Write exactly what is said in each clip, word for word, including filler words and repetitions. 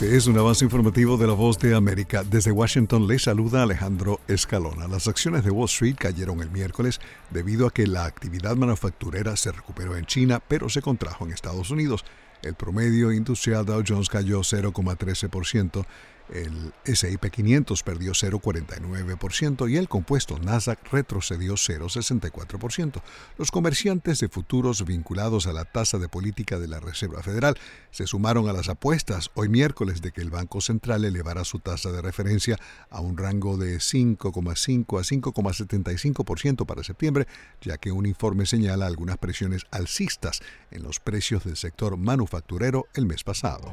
Este es un avance informativo de La Voz de América. Desde Washington les saluda Alejandro Escalona. Las acciones de Wall Street cayeron el miércoles debido a que la actividad manufacturera se recuperó en China, pero se contrajo en Estados Unidos. El promedio industrial Dow Jones cayó cero coma trece por ciento, el ese y pe quinientos perdió cero coma cuarenta y nueve por ciento y el compuesto Nasdaq retrocedió cero coma sesenta y cuatro por ciento. Los comerciantes de futuros vinculados a la tasa de política de la Reserva Federal se sumaron a las apuestas hoy miércoles de que el Banco Central elevará su tasa de referencia a un rango de cinco coma cinco a cinco coma setenta y cinco por ciento para septiembre, ya que un informe señala algunas presiones alcistas en los precios del sector manufacturero el mes pasado.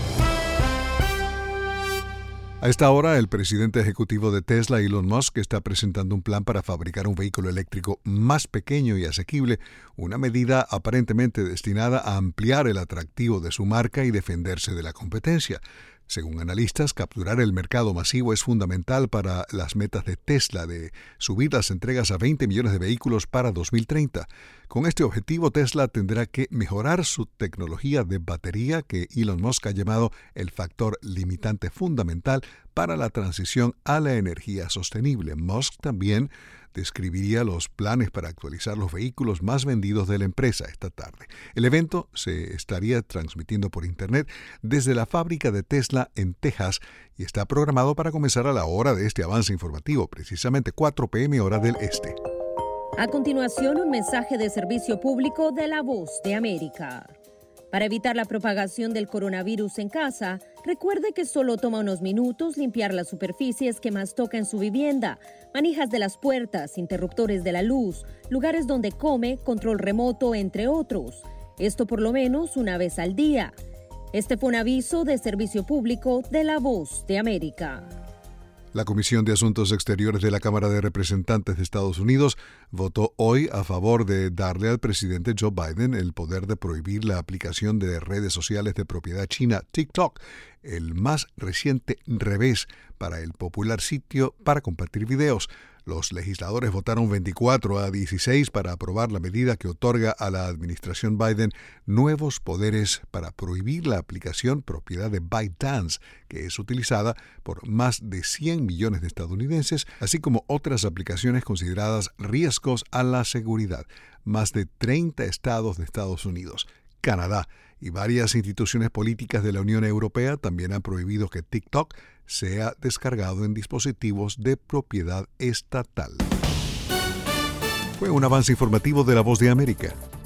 A esta hora, el presidente ejecutivo de Tesla, Elon Musk, está presentando un plan para fabricar un vehículo eléctrico más pequeño y asequible, una medida aparentemente destinada a ampliar el atractivo de su marca y defenderse de la competencia. Según analistas, capturar el mercado masivo es fundamental para las metas de Tesla de subir las entregas a veinte millones de vehículos para dos mil treinta. Con este objetivo, Tesla tendrá que mejorar su tecnología de batería, que Elon Musk ha llamado el factor limitante fundamental para la transición a la energía sostenible. Musk también describiría los planes para actualizar los vehículos más vendidos de la empresa esta tarde. El evento se estaría transmitiendo por Internet desde la fábrica de Tesla en Texas y está programado para comenzar a la hora de este avance informativo, precisamente cuatro pe eme hora del este. A continuación, un mensaje de servicio público de La Voz de América. Para evitar la propagación del coronavirus en casa, recuerde que solo toma unos minutos limpiar las superficies que más toca en su vivienda, manijas de las puertas, interruptores de la luz, lugares donde come, control remoto, entre otros. Esto por lo menos una vez al día. Este fue un aviso de servicio público de La Voz de América. La Comisión de Asuntos Exteriores de la Cámara de Representantes de Estados Unidos votó hoy a favor de darle al presidente Joe Biden el poder de prohibir la aplicación de redes sociales de propiedad china TikTok, el más reciente revés para el popular sitio para compartir videos. Los legisladores votaron veinticuatro a dieciséis para aprobar la medida que otorga a la administración Biden nuevos poderes para prohibir la aplicación propiedad de ByteDance, que es utilizada por más de cien millones de estadounidenses, así como otras aplicaciones consideradas riesgos a la seguridad. Más de treinta estados de Estados Unidos, Canadá y varias instituciones políticas de la Unión Europea también han prohibido que TikTok sea descargado en dispositivos de propiedad estatal. Fue un avance informativo de La Voz de América.